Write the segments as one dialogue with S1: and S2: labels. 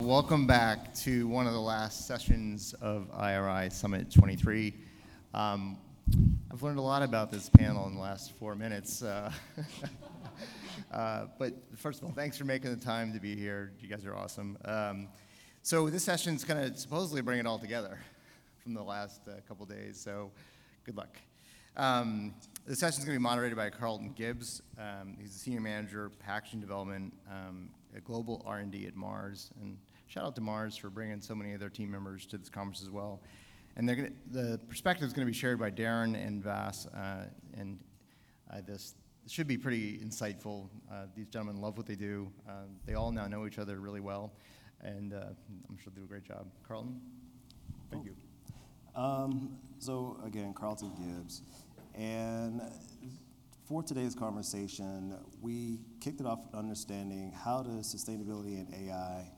S1: Welcome back to one of the last sessions of IRI Summit 23. I've learned a lot about this panel in the last 4 minutes. But first of all, thanks for making the time to be here. You guys are awesome. So this session is going to supposedly bring it all together from the last couple days, so good luck. The session is going to be moderated by Carlton Gibbs. He's the Senior Manager of Packaging Development at Global R&D at Mars. And shout out to Mars for bringing so many of their team members to this conference as well. And the perspective is going to be shared by Darren and Vas, and this should be pretty insightful. These gentlemen love what they do. They all now know each other really well, and I'm sure they'll do a great job. Carlton, thank you.
S2: So again, Carlton Gibbs, and for today's conversation, we kicked it off understanding how does sustainability and AI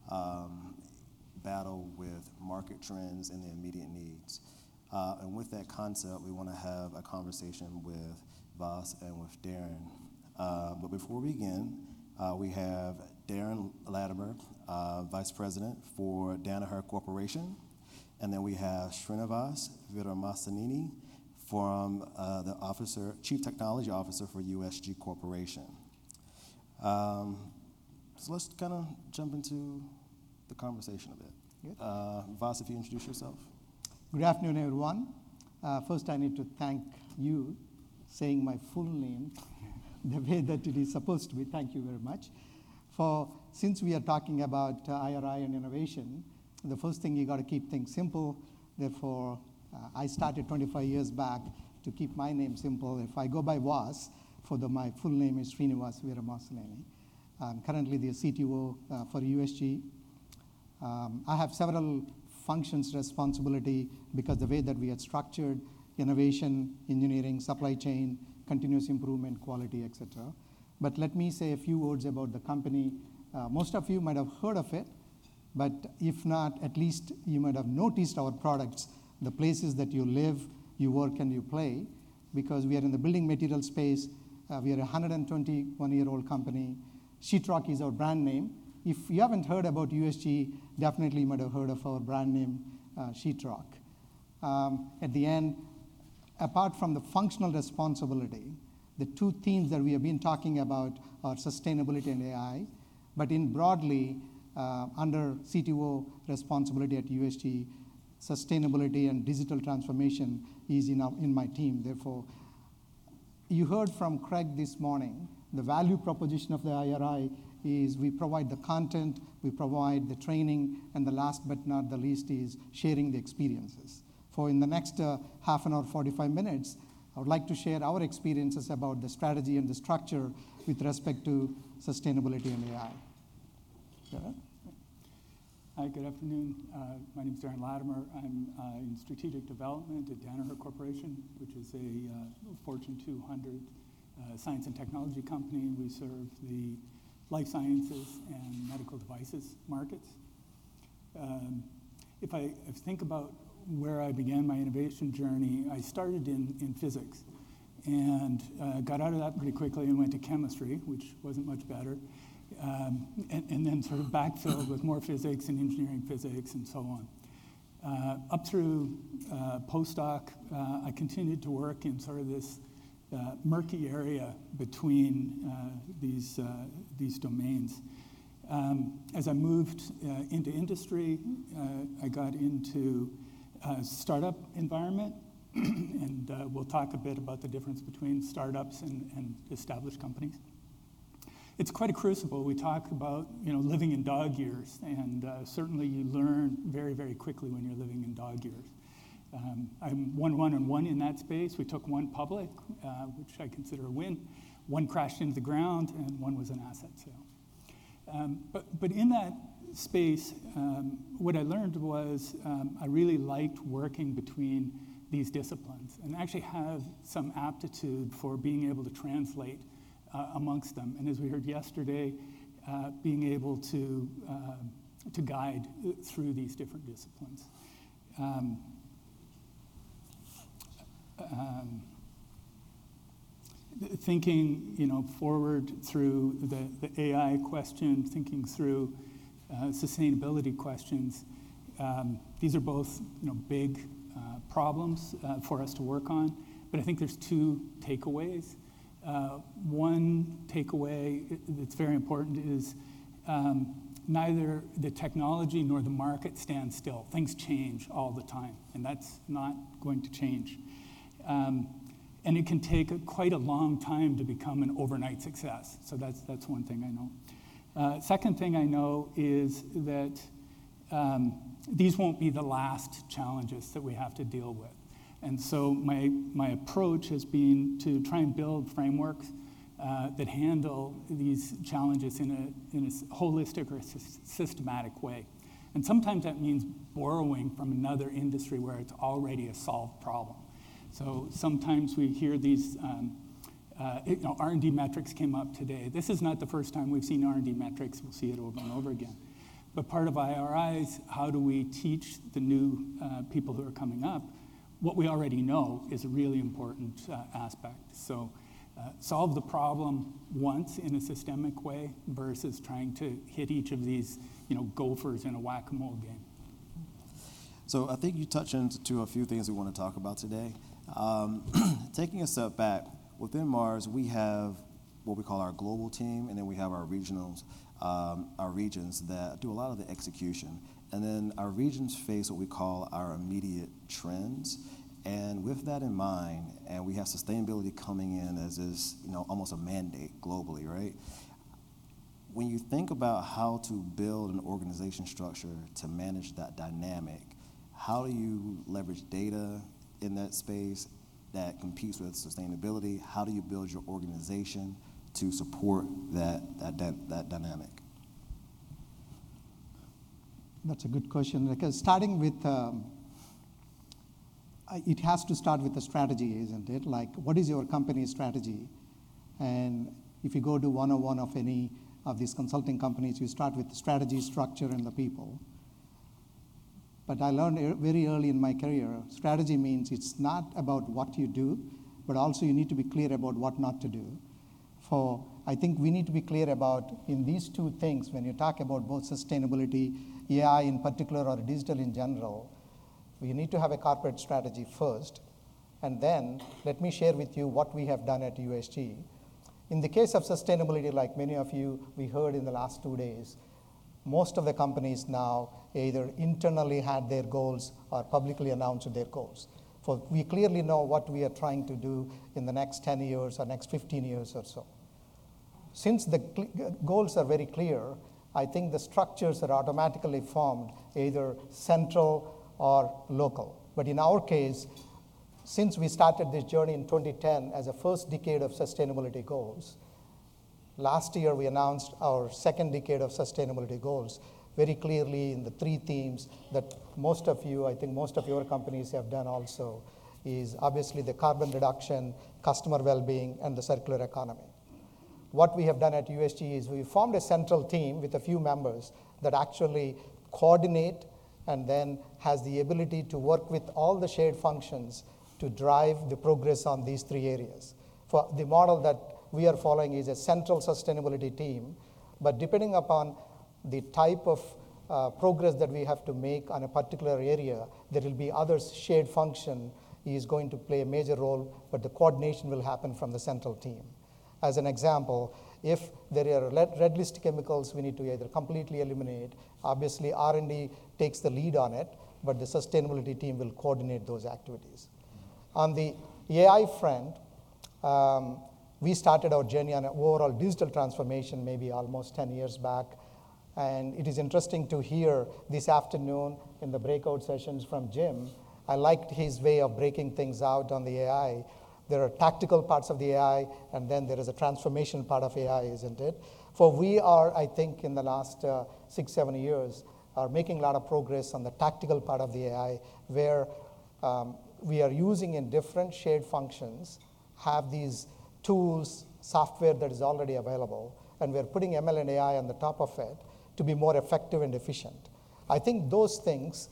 S2: battle with market trends and the immediate needs. And with that concept, we want to have a conversation with Vas and with Darren. But before we begin, we have Darren Latimer, Vice President for Danaher Corporation. And then we have Srinivas Viramasanini from the Chief Technology Officer for USG Corporation. So let's kind of jump into the conversation a bit. Vas, if you introduce yourself.
S3: Good afternoon, everyone. First, I need to thank you saying my full name the way that it is supposed to be. Thank you very much. Since we are talking about IRI and innovation, the first thing you got to keep things simple. Therefore, I started 25 years back to keep my name simple. If I go by Vas, my full name is Srinivas Viramasanini. I'm currently the CTO for USG. I have several functions responsibility because the way that we had structured innovation, engineering, supply chain, continuous improvement, quality, etc. But let me say a few words about the company. Most of you might have heard of it, but if not, at least you might have noticed our products, the places that you live, you work, and you play, because we are in the building material space. We are a 121-year-old company. Sheetrock is our brand name. If you haven't heard about USG, definitely you might have heard of our brand name, Sheetrock. At the end, apart from the functional responsibility, the two themes that we have been talking about are sustainability and AI. But in broadly, under CTO responsibility at USG, sustainability and digital transformation is in my team. Therefore, you heard from Craig this morning, the value proposition of the IRI is we provide the content, we provide the training, and the last but not the least is sharing the experiences. In the next half an hour, 45 minutes, I would like to share our experiences about the strategy and the structure with respect to sustainability and AI. Darren?
S4: Hi, good afternoon. My name is Darren Latimer. I'm in strategic development at Danaher Corporation, which is a Fortune 200 science and technology company. We serve the life sciences and medical devices markets. If I think about where I began my innovation journey, I started in physics and got out of that pretty quickly and went to chemistry, which wasn't much better, and then sort of backfilled with more physics and engineering physics and so on. Up through postdoc, I continued to work in sort of this murky area between these domains. As I moved into industry, I got into startup environment, and we'll talk a bit about the difference between startups and established companies. It's quite a crucible. We talk about living in dog years, and certainly you learn very, very quickly when you're living in dog years. I'm 1 in that space. We took one public, which I consider a win. One crashed into the ground, and one was an asset sale. But in that space, what I learned was I really liked working between these disciplines and actually have some aptitude for being able to translate amongst them. And as we heard yesterday, being able to guide through these different disciplines. Thinking, forward through the AI question, thinking through sustainability questions. These are both big problems for us to work on, but I think there's two takeaways. One takeaway that's very important is neither the technology nor the market stand still. Things change all the time, and that's not going to change. And it can take quite a long time to become an overnight success. So that's one thing I know. Second thing I know is that these won't be the last challenges that we have to deal with. And so my approach has been to try and build frameworks that handle these challenges in a holistic or systematic way. And sometimes that means borrowing from another industry where it's already a solved problem. So sometimes we hear these, R&D metrics came up today. This is not the first time we've seen R&D metrics. We'll see it over and over again. But part of IRI is how do we teach the new people who are coming up what we already know is a really important aspect. So solve the problem once in a systemic way versus trying to hit each of these gophers in a whack-a-mole game.
S2: So I think you touched into a few things we want to talk about today. Taking a step back, within Mars, we have what we call our global team, and then we have our regionals, our regions that do a lot of the execution. And then our regions face what we call our immediate trends. And with that in mind, and we have sustainability coming in as is, almost a mandate globally, right? When you think about how to build an organization structure to manage that dynamic, how do you leverage data in that space that competes with sustainability? How do you build your organization to support that dynamic?
S3: That's a good question, because starting with, it has to start with the strategy, isn't it? Like, what is your company's strategy? And if you go to 101 of any of these consulting companies, you start with the strategy, structure, and the people. But I learned very early in my career, strategy means it's not about what you do, but also you need to be clear about what not to do. I think we need to be clear about, in these two things, when you talk about both sustainability, AI in particular, or digital in general, we need to have a corporate strategy first. And then let me share with you what we have done at USG. In the case of sustainability, like many of you, we heard in the last 2 days, most of the companies now either internally had their goals or publicly announced their goals. We clearly know what we are trying to do in the next 10 years or next 15 years or so. Since the goals are very clear, I think the structures are automatically formed, either central or local. But in our case, since we started this journey in 2010 as a first decade of sustainability goals, last year we announced our second decade of sustainability goals very clearly in the 3 themes that most of you, I think most of your companies have done also, is obviously the carbon reduction, customer well-being, and the circular economy. What we have done at USG is we formed a central team with a few members that actually coordinate and then has the ability to work with all the shared functions to drive the progress on these 3 areas. For the model that we are following is a central sustainability team, but depending upon the type of progress that we have to make on a particular area, there will be other shared function is going to play a major role, but the coordination will happen from the central team. As an example, if there are red list chemicals we need to either completely eliminate, obviously R&D takes the lead on it, but the sustainability team will coordinate those activities. On the AI front, we started our journey on an overall digital transformation maybe almost 10 years back. And it is interesting to hear this afternoon in the breakout sessions from Jim. I liked his way of breaking things out on the AI. There are tactical parts of the AI, and then there is a transformation part of AI, isn't it? For we are, I think, in the last 6-7 years, are making a lot of progress on the tactical part of the AI, where we are using in different shared functions, have these tools, software that is already available, and we're putting ML and AI on the top of it to be more effective and efficient. I think those things,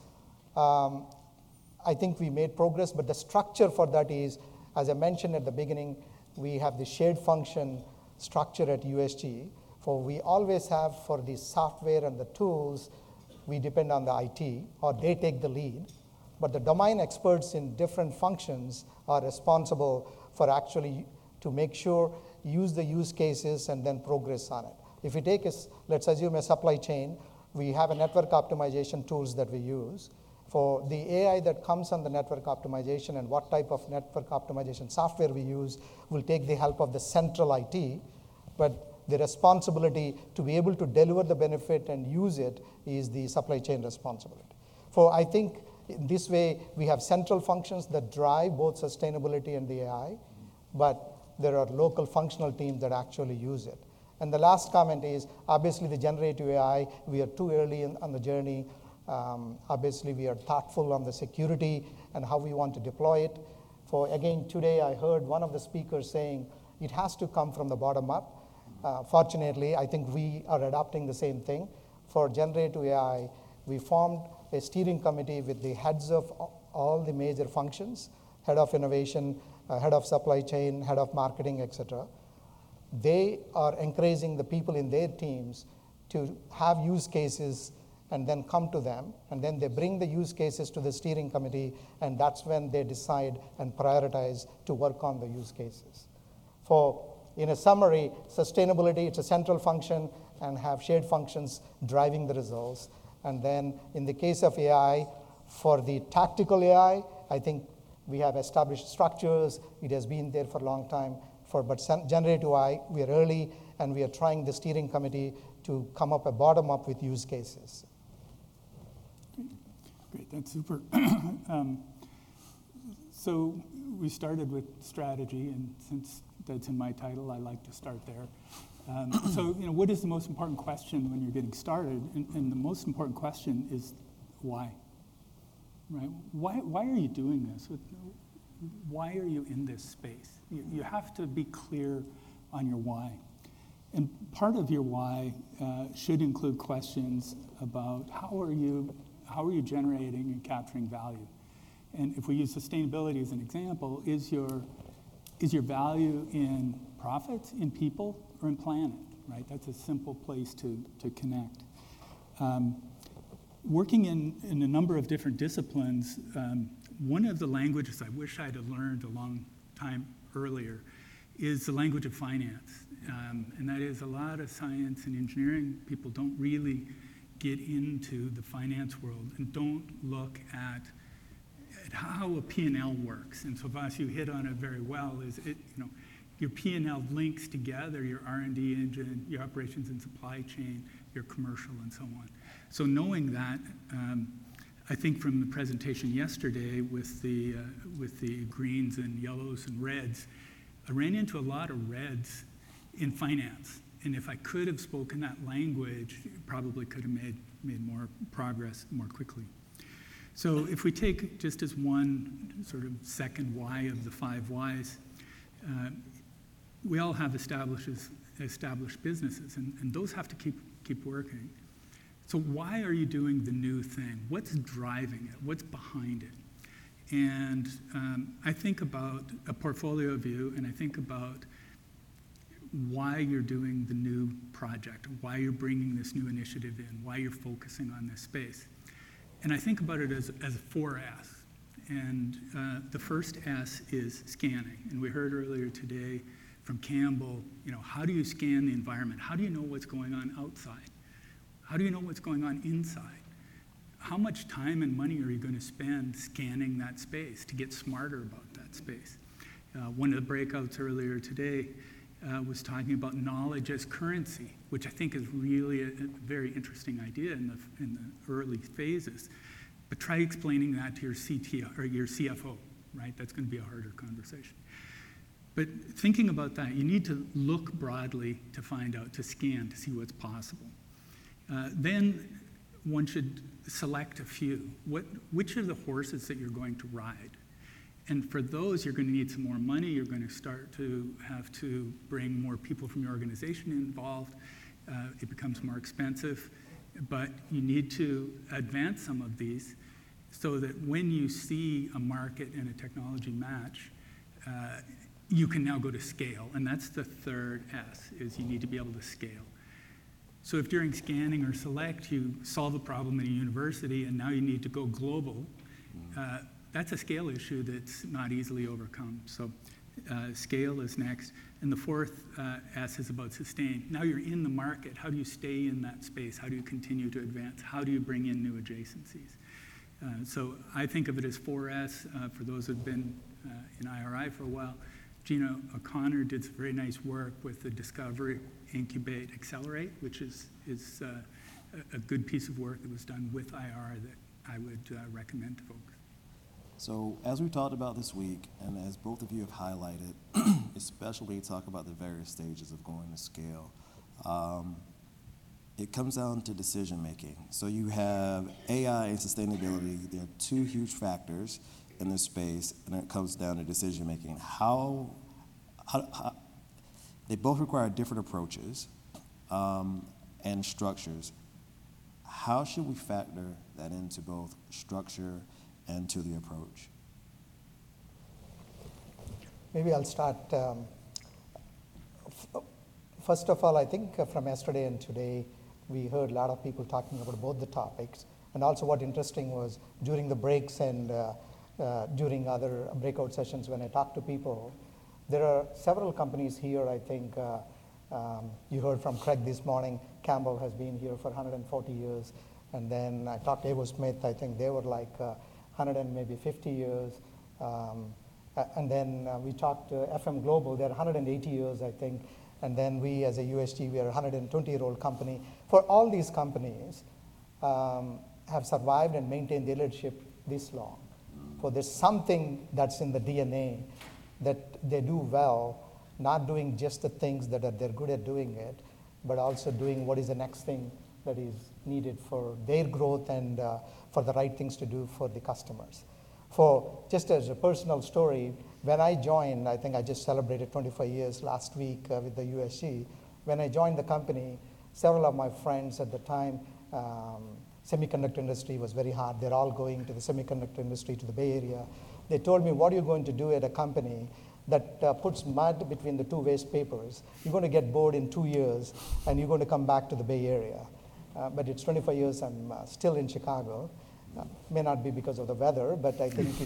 S3: I think we made progress, but the structure for that is, as I mentioned at the beginning, we have the shared function structure at USG. For we always have, for the software and the tools, we depend on the IT, or they take the lead. But the domain experts in different functions are responsible for actually to make sure, use the use cases, and then progress on it. If we take, let's assume a supply chain, we have a network optimization tools that we use. For the AI that comes on the network optimization and what type of network optimization software we use will take the help of the central IT, but the responsibility to be able to deliver the benefit and use it is the supply chain responsibility. For I think in this way, we have central functions that drive both sustainability and the AI, but there are local functional teams that actually use it. And the last comment is, obviously the generative AI, we are too early on the journey. Obviously we are thoughtful on the security and how we want to deploy it. For again, today I heard one of the speakers saying it has to come from the bottom up. Fortunately, I think we are adopting the same thing. For generative AI, we formed a steering committee with the heads of all the major functions, head of innovation, head of supply chain, head of marketing, etc. They are encouraging the people in their teams to have use cases and then come to them, and then they bring the use cases to the steering committee, and that's when they decide and prioritize to work on the use cases. In a summary, sustainability, it's a central function and have shared functions driving the results. And then in the case of AI, for the tactical AI, I think we have established structures. It has been there for a long time. But generative AI, we are early, and we are trying the steering committee to come up a bottom-up with use cases.
S4: Great, that's super. So we started with strategy, and since that's in my title, I like to start there. So, what is the most important question when you're getting started? And the most important question is why, right? Why are you doing this? Why are you in this space? You have to be clear on your why. And part of your why should include questions about how are you generating and capturing value? And if we use sustainability as an example, is your value in profits, in people, or in planet, right? That's a simple place to connect. Working in a number of different disciplines, one of the languages I wish I'd have learned a long time earlier is the language of finance. And that is a lot of science and engineering people don't really get into the finance world and don't look at how a P&L works. And so, Vas, you hit on it very well, is your P&L links together your R&D engine, your operations and supply chain, your commercial, and so on. So knowing that, I think from the presentation yesterday with the greens and yellows and reds, I ran into a lot of reds in finance. And if I could have spoken that language, probably could have made more progress more quickly. So if we take just as one sort of second why of the 5 whys, we all have established businesses, and those have to keep working. So why are you doing the new thing? What's driving it? What's behind it? And I think about a portfolio view, and I think about why you're doing the new project, why you're bringing this new initiative in, why you're focusing on this space. And I think about it as 4 S. And the first S is scanning. And we heard earlier today from Campbell, how do you scan the environment? How do you know what's going on outside? How do you know what's going on inside? How much time and money are you going to spend scanning that space to get smarter about that space? One of the breakouts earlier today was talking about knowledge as currency, which I think is really a very interesting idea in the early phases. But try explaining that to your CTO or your CFO, right? That's going to be a harder conversation. But thinking about that, you need to look broadly to find out, to scan, to see what's possible. Then one should select a few. Which are the horses that you're going to ride? And for those, you're going to need some more money. You're going to start to have to bring more people from your organization involved. It becomes more expensive. But you need to advance some of these so that when you see a market and a technology match, you can now go to scale. And that's the third S, is you need to be able to scale. So if during scanning or select you solve a problem in a university and now you need to go global, that's a scale issue that's not easily overcome. So scale is next. And the fourth S is about sustain. Now you're in the market. How do you stay in that space? How do you continue to advance? How do you bring in new adjacencies? So I think of it as 4S for those who've been in IRI for a while. Gina O'Connor did some very nice work with the Discover, Incubate, Accelerate, which is a good piece of work that was done with IR that I would recommend to folks.
S2: So as we talked about this week, and as both of you have highlighted, especially when you talk about the various stages of going to scale, it comes down to decision making. So you have AI and sustainability. There are two huge factors in this space, and it comes down to decision making. How they both require different approaches and structures. How should we factor that into both structure and to the approach?
S3: Maybe I'll start. First of all, I think from yesterday and today, we heard a lot of people talking about both the topics. And also what interesting was during the breaks and during other breakout sessions when I talked to people, there are several companies here, I think, you heard from Craig this morning, Campbell has been here for 140 years. And then I talked to Evo Smith, I think they were like 100 and maybe 50 years. And then we talked to FM Global, they're 180 years, I think. And then we as a USG, we are a 120-year-old company. For all these companies have survived and maintained their leadership this long. For there's something that's in the DNA that they do well, not doing just the things that they're good at doing it, but also doing what is the next thing that is needed for their growth and for the right things to do for the customers. For just as a personal story, when I joined, I think I just celebrated 25 years last week with the USG. When I joined the company, several of my friends at the time, semiconductor industry was very hard. They're all going to the semiconductor industry, to the Bay Area. They told me, what are you going to do at a company that puts mud between the two waste papers? You're going to get bored in 2 years, and you're going to come back to the Bay Area. But it's 25 years, I'm still in Chicago. May not be because of the weather, but I think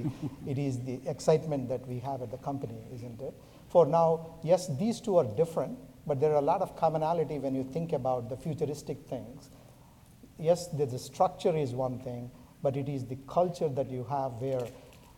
S3: it is the excitement that we have at the company, isn't it? For now, yes, these two are different, but there are a lot of commonality when you think about the futuristic things. Yes, the structure is one thing, but it is the culture that you have where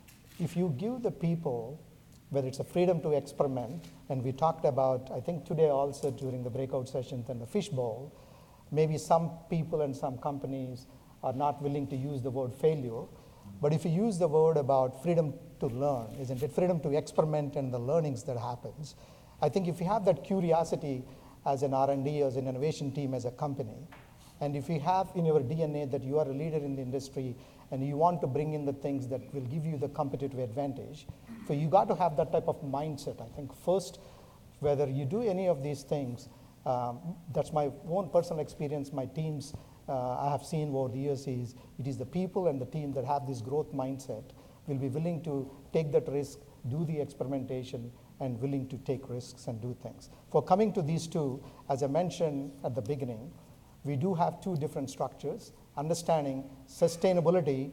S3: if you give the people, whether it's a freedom to experiment, and we talked about, I think today also during the breakout sessions and the fishbowl, maybe some people and some companies are not willing to use the word failure, but if you use the word about freedom to learn, isn't it? Freedom to experiment and the learnings that happens. I think if you have that curiosity as an R&D, as an innovation team, as a company, and if you have in your DNA that you are a leader in the industry and you want to bring in the things that will give you the competitive advantage, so you got to have that type of mindset. I think first, whether you do any of these things, that's my own personal experience, my teams I have seen over the years is, it is the people and the team that have this growth mindset will be willing to take that risk, do the experimentation, and willing to take risks and do things. For coming to these two, as I mentioned at the beginning, we do have two different structures. Understanding sustainability,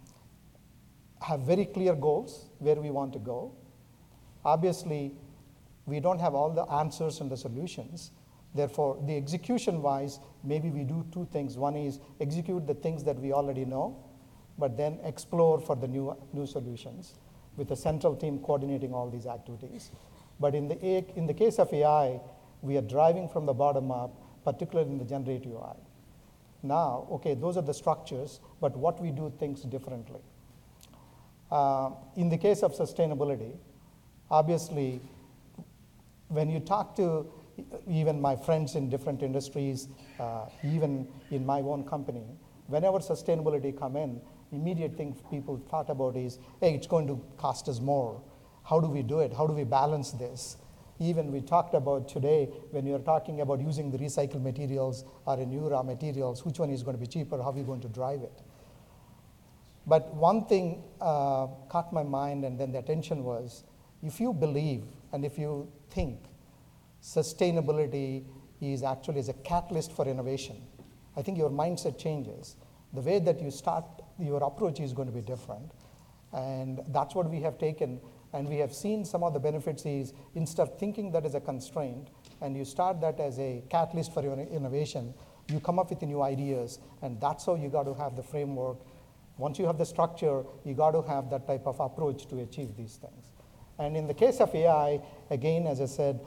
S3: have very clear goals where we want to go. Obviously, we don't have all the answers and the solutions. Therefore, the execution-wise, maybe we do two things. One is execute the things that we already know, but then explore for the new solutions with a central team coordinating all these activities. But in the case of AI, we are driving from the bottom up, particularly in the generative AI. Now, okay, those are the structures, but what we do things differently. In the case of sustainability, obviously, when you talk to even my friends in different industries, even in my own company, whenever sustainability come in, immediate thing people thought about is, hey, it's going to cost us more. How do we do it? How do we balance this? Even we talked about today, when you're talking about using the recycled materials or new raw materials, which one is going to be cheaper? How are we going to drive it? But one thing caught my mind, and then the attention was, if you believe and if you think sustainability is actually as a catalyst for innovation. I think your mindset changes. The way that you start, your approach is going to be different. And that's what we have taken. And we have seen some of the benefits is instead of thinking that as a constraint, and you start that as a catalyst for your innovation, you come up with new ideas. And that's how you got to have the framework. Once you have the structure, you got to have that type of approach to achieve these things. And in the case of AI, again, as I said,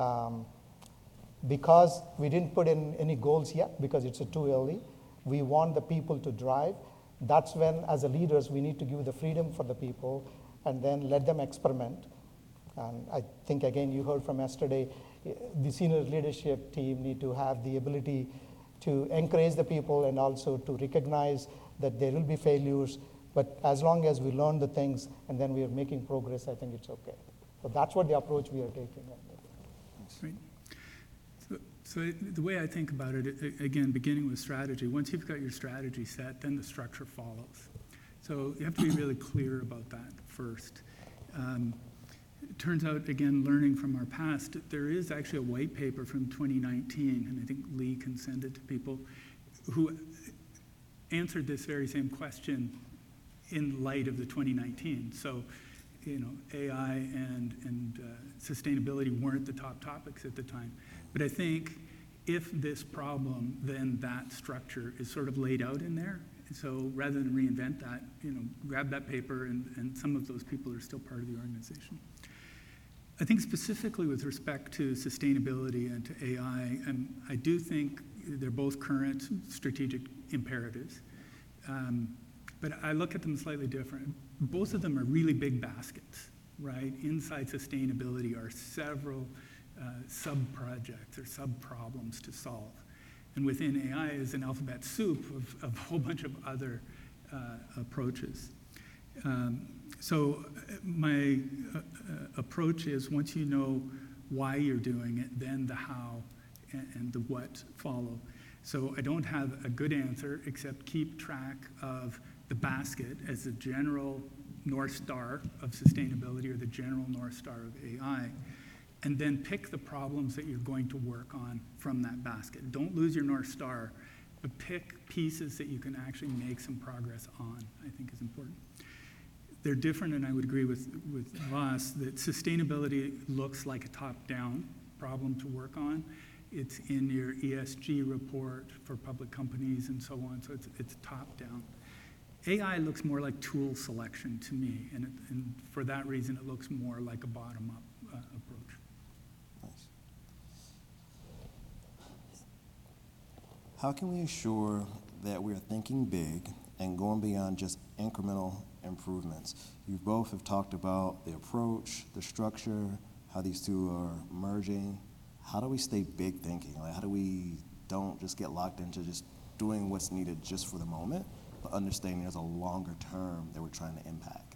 S3: because we didn't put in any goals yet, because it's too early, we want the people to drive. That's when, as a leaders, we need to give the freedom for the people and then let them experiment. And I think, again, you heard from yesterday, the senior leadership team need to have the ability to encourage the people and also to recognize that there will be failures. But as long as we learn the things and then we are making progress, I think it's okay. So that's what the approach we are taking.
S4: Great. So the way I think about it, again, beginning with strategy, once you've got your strategy set, then the structure follows. So you have to be really clear about that first. It turns out, again, learning from our past, there is actually a white paper from 2019, and I think Lee can send it to people, who answered this very same question in light of the 2019. So, AI and sustainability weren't the top topics at the time. But I think if this problem, then that structure is sort of laid out in there. So rather than reinvent that, grab that paper, and some of those people are still part of the organization. I think specifically with respect to sustainability and to AI, I do think they're both current strategic imperatives. But I look at them slightly different. Both of them are really big baskets, right? Inside sustainability are several sub-projects or sub-problems to solve. And within AI is an alphabet soup of a whole bunch of other approaches. So my approach is, once you know why you're doing it, then the how and the what follow. So I don't have a good answer except keep track of the basket as the general North Star of sustainability or the general North Star of AI, and then pick the problems that you're going to work on from that basket. Don't lose your North Star, but pick pieces that you can actually make some progress on, I think is important. They're different, and I would agree with Vas that sustainability looks like a top-down problem to work on. It's in your ESG report for public companies and so on, so it's top-down. AI looks more like tool selection to me, and for that reason, it looks more like a bottom-up approach.
S2: Nice. How can we ensure that we are thinking big and going beyond just incremental improvements? You both have talked about the approach, the structure, how these two are merging. How do we stay big thinking? Like, how do we don't just get locked into just doing what's needed just for the moment, but understanding there's a longer term that we're trying to impact?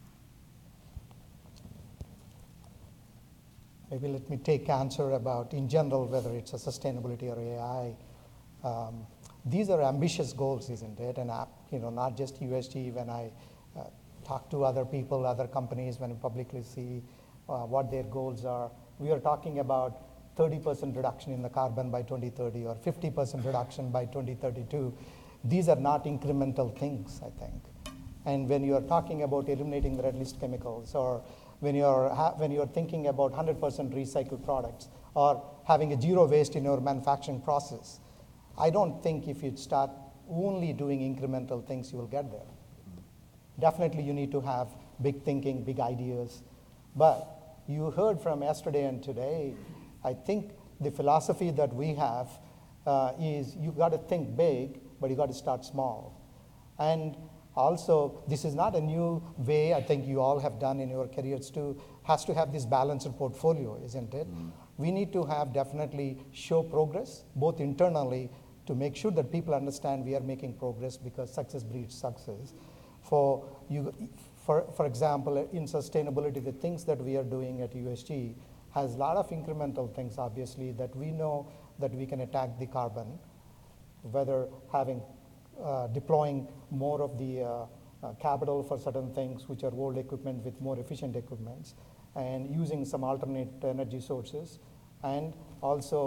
S3: Maybe let me take answer about, in general, whether it's a sustainability or AI. These are ambitious goals, isn't it? And not just USG. When I talk to other people, other companies, when I publicly see what their goals are, we are talking about 30% reduction in the carbon by 2030 or 50% reduction by 2032. These are not incremental things, I think. And when you are talking about eliminating the red list chemicals, or when you're thinking about 100% recycled products, or having a zero waste in your manufacturing process, I don't think if you start only doing incremental things, you will get there. Definitely you need to have big thinking, big ideas. But you heard from yesterday and today, I think the philosophy that we have is you got to think big, but you got to start small. And also, this is not a new way I think you all have done in your careers too. Has to have this balanced portfolio, isn't it? Mm-hmm. We need to have definitely show progress, both internally, to make sure that people understand we are making progress, because success breeds success. For example, in sustainability, the things that we are doing at USG has a lot of incremental things, obviously, that we know that we can attack the carbon, whether deploying more of the capital for certain things, which are old equipment with more efficient equipments, and using some alternate energy sources, and also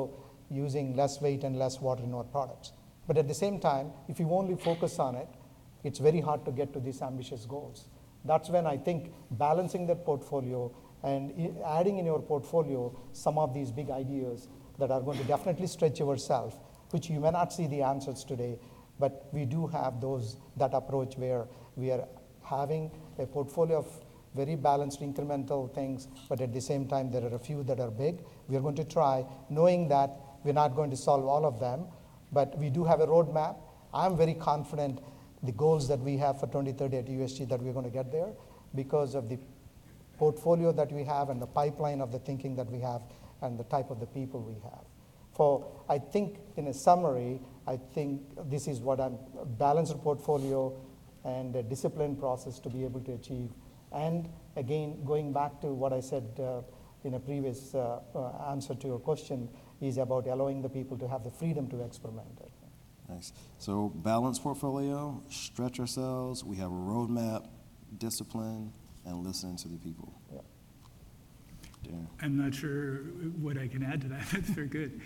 S3: using less weight and less water in our products. But at the same time, if you only focus on it, it's very hard to get to these ambitious goals. That's when I think balancing that portfolio and adding in your portfolio some of these big ideas that are going to definitely stretch yourself, which you may not see the answers today, but we do have that approach where we are having a portfolio of very balanced incremental things, but at the same time, there are a few that are big. We are going to try, knowing that we're not going to solve all of them, but we do have a roadmap. I'm very confident the goals that we have for 2030 at USG that we're going to get there because of the portfolio that we have and the pipeline of the thinking that we have and the type of the people we have. I think in a summary, I think this is what a balanced portfolio and a disciplined process to be able to achieve. And again, going back to what I said in a previous answer to your question, is about allowing the people to have the freedom to experiment.
S2: Nice. So balanced portfolio, stretch ourselves, we have a roadmap, discipline, and listen to the people.
S3: Yeah.
S2: Darren.
S4: I'm not sure what I can add to that. That's very good.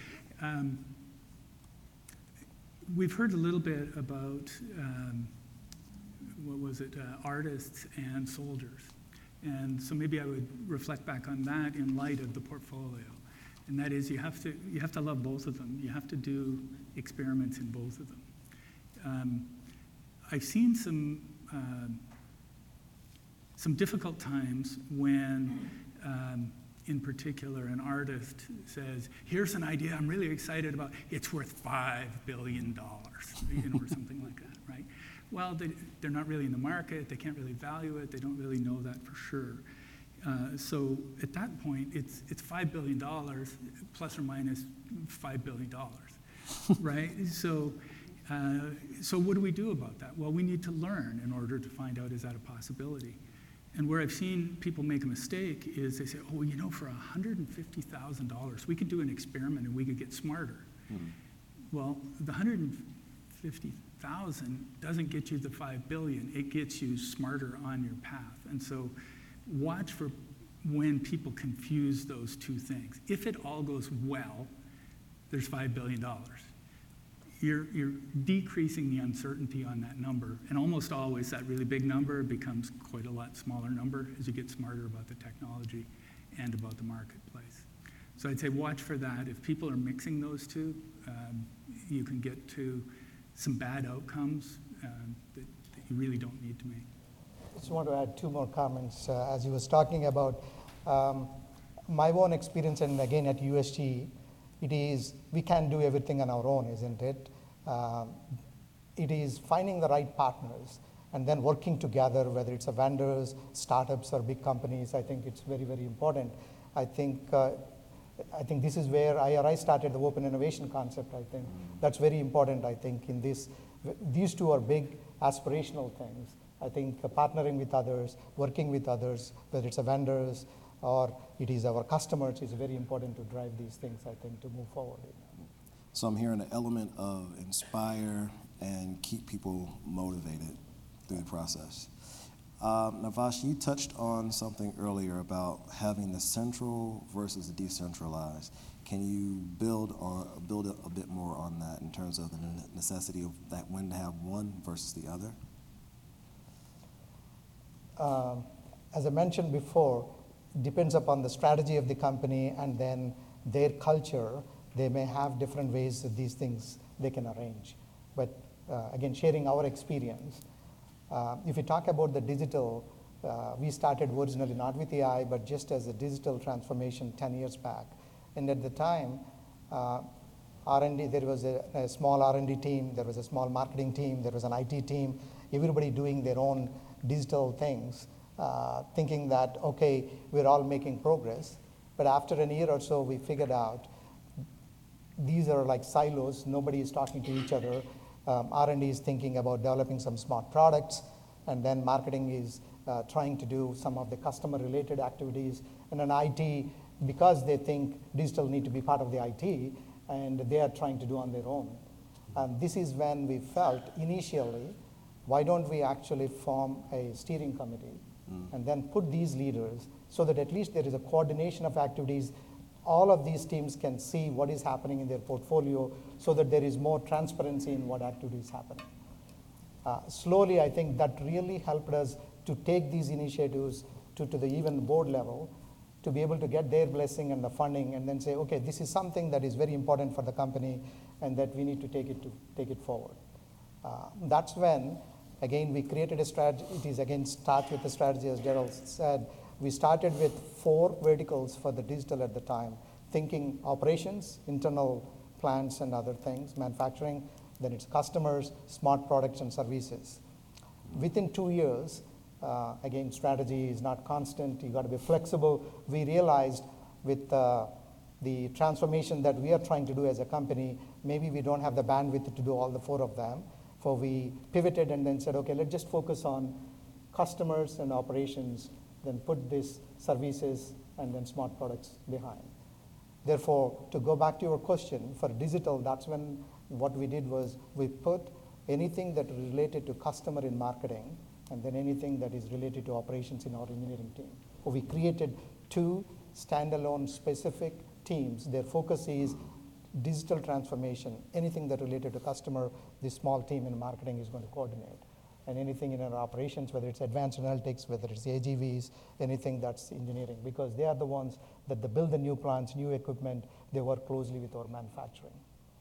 S4: We've heard a little bit about, artists and soldiers. And so maybe I would reflect back on that in light of the portfolio. And that is you have to love both of them. You have to do experiments in both of them. I've seen some difficult times when, in particular, an artist says, here's an idea I'm really excited about. It's worth $5 billion, or something like that, right? Well, they're not really in the market. They can't really value it. They don't really know that for sure. So at that point, it's $5 billion plus or minus $5 billion, right? So what do we do about that? Well, we need to learn in order to find out, is that a possibility? And where I've seen people make a mistake is they say, oh, for $150,000, we could do an experiment and we could get smarter. Mm-hmm. Well, the $150,000 doesn't get you the $5 billion. It gets you smarter on your path. And so watch for when people confuse those two things. If it all goes well, there's $5 billion. You're decreasing the uncertainty on that number. And almost always that really big number becomes quite a lot smaller number as you get smarter about the technology and about the marketplace. So I'd say watch for that. If people are mixing those two, you can get to some bad outcomes that you really don't need to make.
S3: I just want to add two more comments. As he was talking about my own experience, and again at USG, it is, we can't do everything on our own, isn't it? It is finding the right partners and then working together, whether it's vendors, startups, or big companies. I think it's very, very important. I think this is where IRI started the open innovation concept, I think. That's very important, I think, in this. These two are big aspirational things. I think partnering with others, working with others, whether it's vendors or it is our customers, is very important to drive these things, I think, to move forward.
S2: So I'm hearing an element of inspire and keep people motivated through the process. Navash, you touched on something earlier about having the central versus the decentralized. Can you build a bit more on that in terms of the necessity of that, when to have one versus the other?
S3: As I mentioned before, it depends upon the strategy of the company and then their culture. They may have different ways that these things they can arrange. But again, sharing our experience, if you talk about the digital, we started originally not with AI, but just as a digital transformation 10 years back. And at the time, R&D, there was a small R&D team, there was a small marketing team, there was an IT team, everybody doing their own digital things, thinking that, okay, we're all making progress. But after a year or so, we figured out these are like silos. Nobody is talking to each other. R&D is thinking about developing some smart products, and then marketing is trying to do some of the customer-related activities. And then IT, because they think digital need to be part of the IT, and they are trying to do on their own. And this is when we felt initially, why don't we actually form a steering committee and then put these leaders so that at least there is a coordination of activities all of these teams can see what is happening in their portfolio so that there is more transparency in what activity is happening. Slowly, I think that really helped us to take these initiatives to the even board level, to be able to get their blessing and the funding, and then say, okay, this is something that is very important for the company, and that we need to take it forward. That's when, again, we created a strategy. It is again start with the strategy, as Daryl said. We started with 4 verticals for the digital at the time, thinking operations, internal plants and other things, manufacturing, then it's customers, smart products and services. Within 2 years, again, strategy is not constant. You got to be flexible. We realized with the transformation that we are trying to do as a company, maybe we don't have the bandwidth to do all the 4 of them. So we pivoted and then said, okay, let's just focus on customers and operations, then put this services and then smart products behind. Therefore, to go back to your question, for digital, that's when what we did was we put anything that is related to customer in marketing, and then anything that is related to operations in our engineering team. So we created 2 standalone specific teams. Their focus is digital transformation. Anything that related to customer, this small team in marketing is going to coordinate. And anything in our operations, whether it's advanced analytics, whether it's AGVs, anything that's engineering, because they are the ones that they build the new plants, new equipment, they work closely with our manufacturing.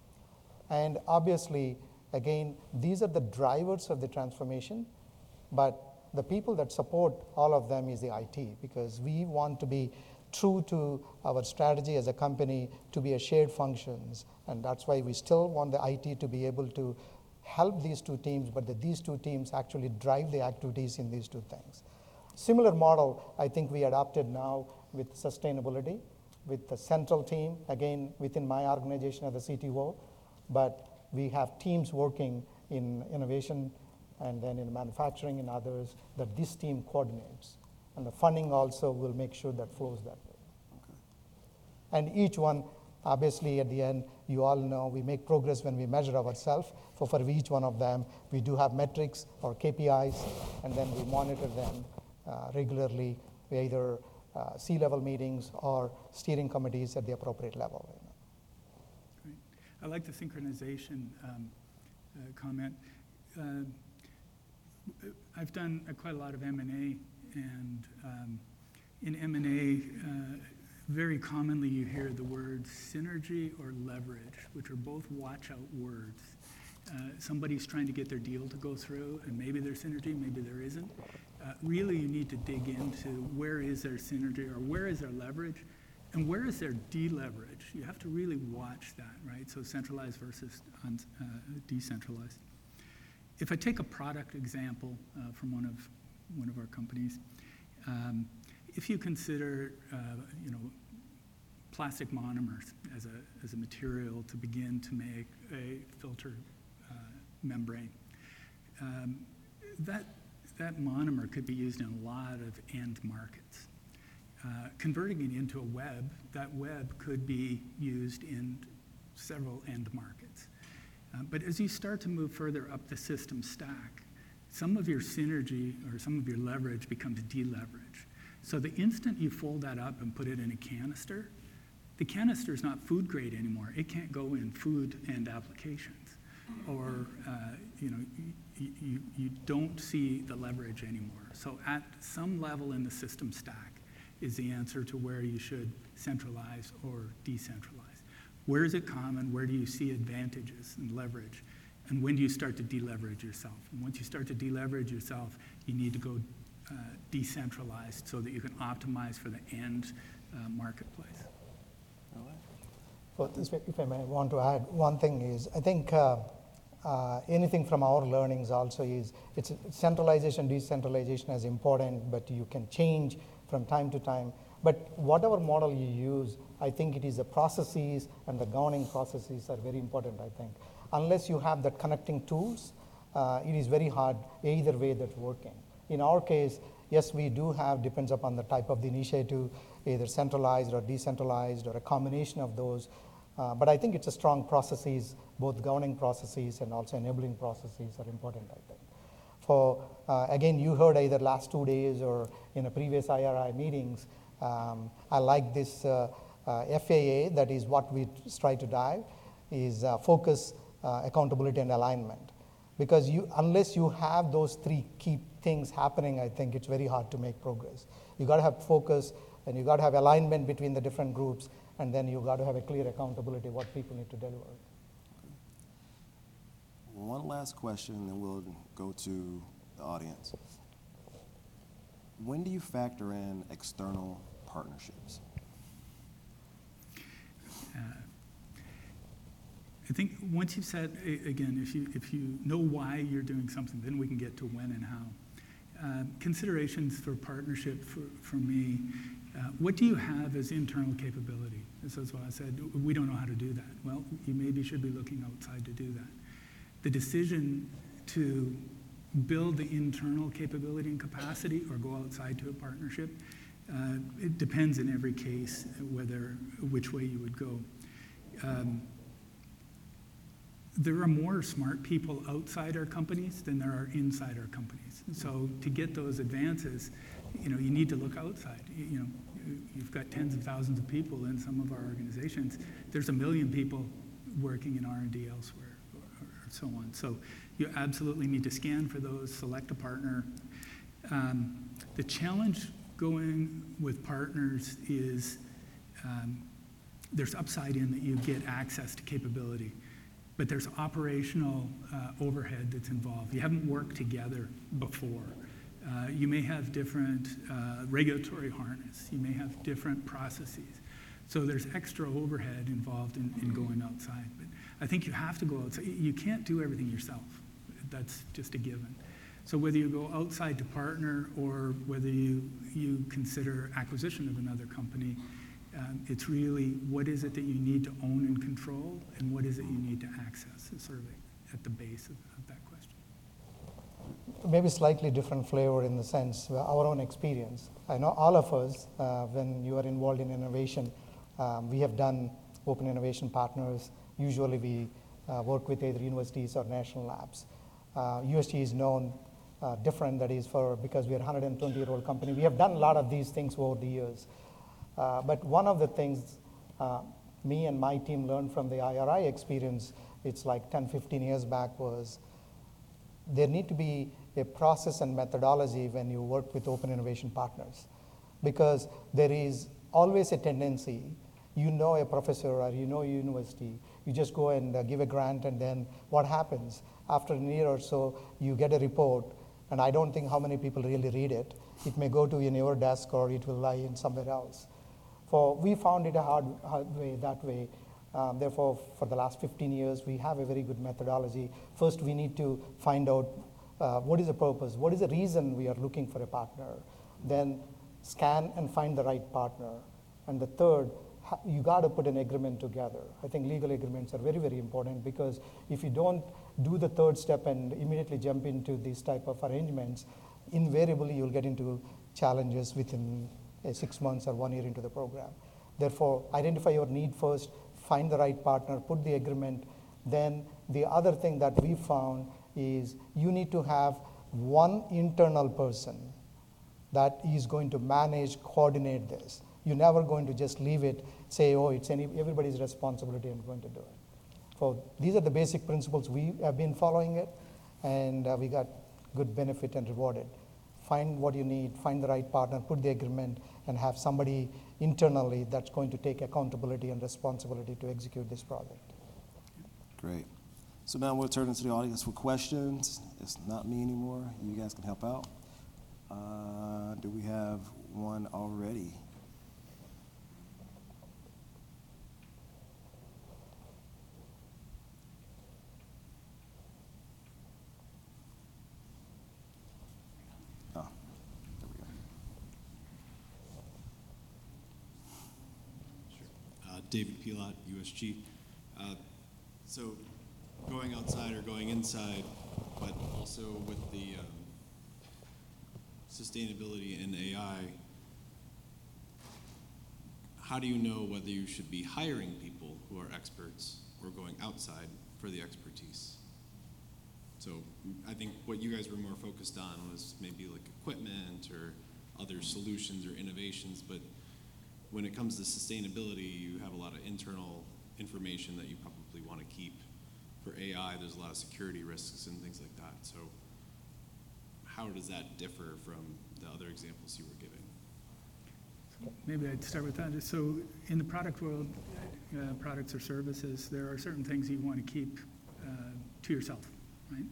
S3: And obviously, again, these are the drivers of the transformation, but the people that support all of them is the IT, because we want to be true to our strategy as a company to be a shared functions, and that's why we still want the IT to be able to help these 2 teams, but that these 2 teams actually drive the activities in these 2 things. Similar model, I think we adopted now with sustainability, with the central team, again, within my organization as the CTO, but we have teams working in innovation and then in manufacturing and others that this team coordinates. And the funding also will make sure that flows that way.
S2: Okay.
S3: And each one, obviously, at the end, you all know we make progress when we measure ourselves. For each one of them, we do have metrics or KPIs, and then we monitor them regularly, either C-level meetings or steering committees at the appropriate level.
S4: Great. I like the synchronization comment. I've done quite a lot of M&A, and in M&A, very commonly you hear the words synergy or leverage, which are both watch-out words. Somebody's trying to get their deal to go through, and maybe there's synergy, maybe there isn't. Really, you need to dig into where is there synergy or where is there leverage, and where is there deleverage. You have to really watch that, right? So centralized versus decentralized. If I take a product example from one of our companies, if you consider, plastic monomers as a material to begin to make a filter membrane, that monomer could be used in a lot of end markets. Converting it into a web, that web could be used in several end markets. But as you start to move further up the system stack, some of your synergy or some of your leverage becomes deleverage. So the instant you fold that up and put it in a canister, the canister is not food grade anymore. It can't go in food end applications. Or you don't see the leverage anymore. So at some level in the system stack is the answer to where you should centralize or decentralize. Where is it common? Where do you see advantages and leverage? And when do you start to deleverage yourself? And once you start to deleverage yourself, you need to go decentralized so that you can optimize for the end marketplace.
S2: All right.
S3: Well, if I may want to add, one thing is, I think anything from our learnings also is, it's centralization, decentralization is important, but you can change from time to time. But whatever model you use, I think it is the processes and the governing processes are very important, I think. Unless you have that connecting tools, it is very hard either way that's working. In our case, yes, we do have, depends upon the type of the initiative, either centralized or decentralized or a combination of those. But I think it's a strong processes, both governing processes and also enabling processes are important, I think. For, again, you heard either last 2 days or in a previous IRI meetings, I like this FAA, that is what we try to drive, is focus, accountability, and alignment. Because unless you have those three key things happening, I think it's very hard to make progress. You got to have focus, and you got to have alignment between the different groups, and then you got to have a clear accountability of what people need to deliver.
S2: One last question, and we'll go to the audience. When do you factor in external partnerships?
S4: I think once you've said, again, if you know why you're doing something, then we can get to when and how. Considerations for partnership for me, what do you have as internal capability? This is why I said, we don't know how to do that. Well, you maybe should be looking outside to do that. The decision to build the internal capability and capacity or go outside to a partnership, it depends in every case which way you would go. There are more smart people outside our companies than there are inside our companies. So to get those advances, you need to look outside. You've got tens of thousands of people in some of our organizations. There's 1 million people working in R&D elsewhere, or so on. So you absolutely need to scan for those, select a partner. The challenge going with partners is there's upside in that you get access to capability. But there's operational overhead that's involved. You haven't worked together before. You may have different regulatory harness. You may have different processes. So there's extra overhead involved in going outside. But I think you have to go outside. You can't do everything yourself. That's just a given. So whether you go outside to partner or whether you consider acquisition of another company, it's really what is it that you need to own and control, and what is it you need to access, is sort of at the base of that question.
S3: Maybe slightly different flavor in the sense, our own experience. I know all of us, when you are involved in innovation, we have done open innovation partners. Usually we work with either universities or national labs. USG is known different, that is because we are a 120-year-old company. We have done a lot of these things over the years. But one of the things me and my team learned from the IRI experience, it's like 10, 15 years back, was there need to be a process and methodology when you work with open innovation partners. Because there is always a tendency, a professor or a university, you just go and give a grant, and then what happens? After a year or so, you get a report, and I don't think how many people really read it. It may go to in your desk or it will lie in somewhere else. We found it a hard way that way. Therefore, for the last 15 years, we have a very good methodology. First, we need to find out what is the purpose, what is the reason we are looking for a partner. Then scan and find the right partner. And the third, you got to put an agreement together. I think legal agreements are very, very important, because if you don't do the third step and immediately jump into these type of arrangements, invariably you'll get into challenges within 6 months or 1 year into the program. Therefore, identify your need first, find the right partner, put the agreement. Then the other thing that we found is you need to have one internal person that is going to manage, coordinate this. You're never going to just leave it, say, oh, it's everybody's responsibility, I'm going to do it. So these are the basic principles. We have been following it, and we got good benefit and rewarded. Find what you need, find the right partner, put the agreement, and have somebody internally that's going to take accountability and responsibility to execute this project.
S2: Great. So now we'll turn into the audience for questions. It's not me anymore. You guys can help out. Do we have one already? Oh, there we go.
S5: David Pilot, USG. So going outside or going inside, but also with the sustainability in AI, how do you know whether you should be hiring people who are experts or going outside for the expertise? So I think what you guys were more focused on was maybe like equipment or other solutions or innovations, but when it comes to sustainability, you have a lot of internal information that you probably want to keep. For AI, there's a lot of security risks and things like that. So how does that differ from the other examples you were giving?
S4: Maybe I'd start with that. So in the product world, products or services, there are certain things you want to keep to yourself, right?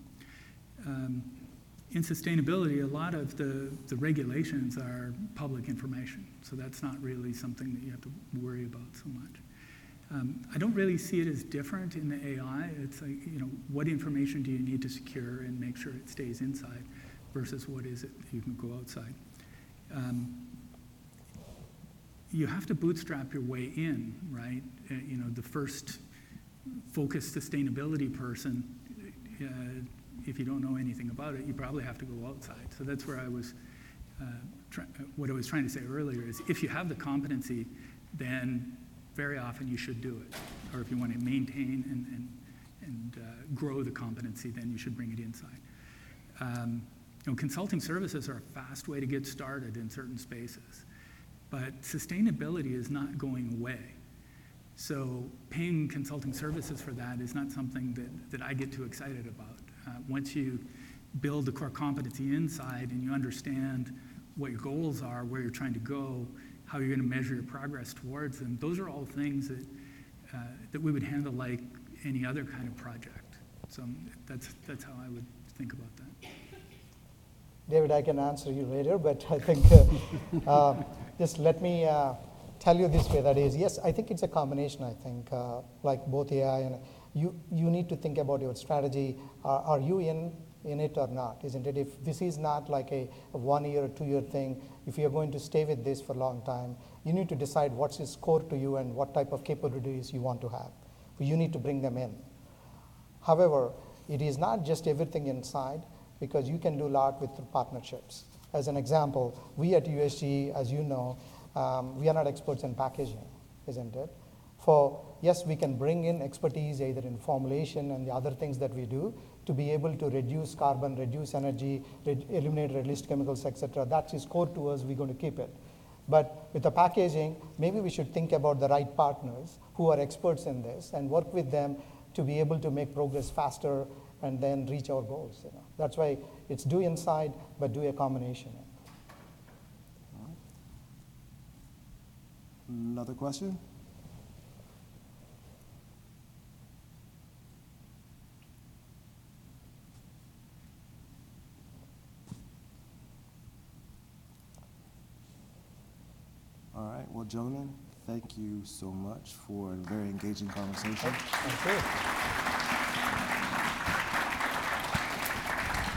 S4: In sustainability, a lot of the regulations are public information, so that's not really something that you have to worry about so much. I don't really see it as different in the AI. It's like, what information do you need to secure and make sure it stays inside versus what is it that you can go outside. You have to bootstrap your way in, right? The first focused sustainability person, if you don't know anything about it, you probably have to go outside. So that's where I was, what I was trying to say earlier is if you have the competency, then very often you should do it. Or if you want to maintain and grow the competency, then you should bring it inside. Consulting services are a fast way to get started in certain spaces. But sustainability is not going away. So paying consulting services for that is not something that I get too excited about. Once you build the core competency inside and you understand what your goals are, where you're trying to go, how you're going to measure your progress towards them, those are all things that we would handle like any other kind of project. So that's how I would think about that.
S3: David, I can answer you later, but I think just let me tell you this way, that is, yes, I think it's a combination, I think, like both AI and you need to think about your strategy. Are you in it or not, isn't it? If this is not like a 1 year or 2 year thing, if you're going to stay with this for a long time, you need to decide what's its core to you and what type of capabilities you want to have. You need to bring them in. However, it is not just everything inside, because you can do a lot with partnerships. As an example, we at USG, as you know, we are not experts in packaging, isn't it? Yes, we can bring in expertise either in formulation and the other things that we do to be able to reduce carbon, reduce energy, eliminate released chemicals, etc. That is core to us, we're going to keep it. But with the packaging, maybe we should think about the right partners who are experts in this and work with them to be able to make progress faster and then reach our goals. That's why it's do inside, but do a combination.
S2: All right. Another question? All right, well, gentlemen, thank you so much for a very engaging conversation.
S3: Thank you.